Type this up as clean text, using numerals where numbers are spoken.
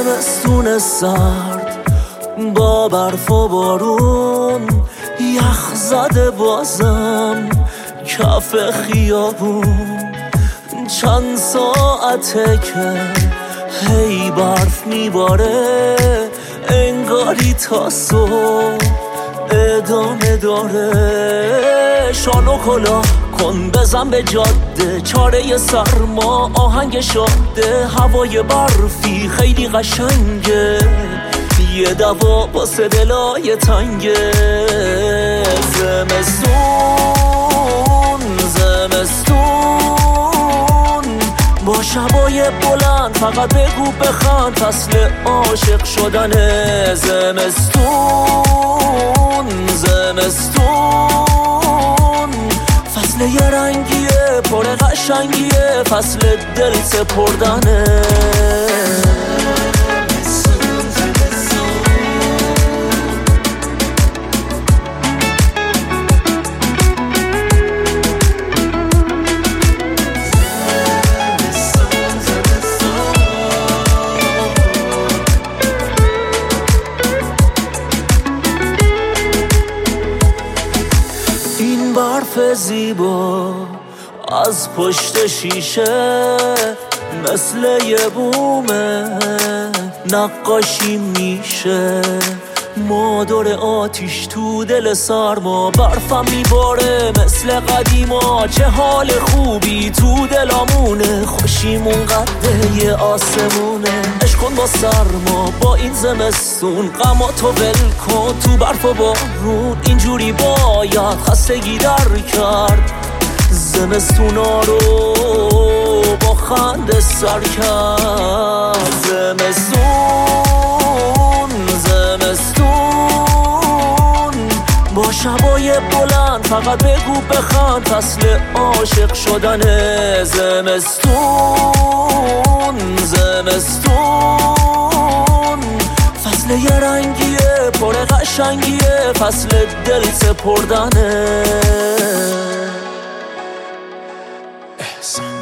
زمستون سرد با برف و بارون، یخ زده بازم کف خیابون. چند ساعته که هی برف میباره، انگاری تا صبح ادامه داره. شانو کلا کن بزن به جاده، چاره سرما آهنگ شاده. هوای برفی خیلی قشنگه، یه دوا واسه دلای تنگه. زمستون با شبای بلند، فقط بگو بخند، فصل عاشق شدنه. زمستون فصل یه رنگیه پر قشنگیه، فصل دل سپردنه. این برف زیبا از پشت شیشه مثل یه بومه نقاشی میشه. مادر آتیش تو دل سرما، برفم میباره مثل قدیما. چه حال خوبی تو دلامونه، خوشیمون قده یه آسمونه. عشق کن با سرما با این زمستون، غماتو ول کن تو برف و بارون. اینجوری باید خستگی در کرد، زمستونا رو با خنده سر کرد. زمستون با شبای بلند، فقط بگو بخند، فصل عاشق شدنه. زمستون فصل یه رنگیه پر قشنگیه، فصل دل سپردنه.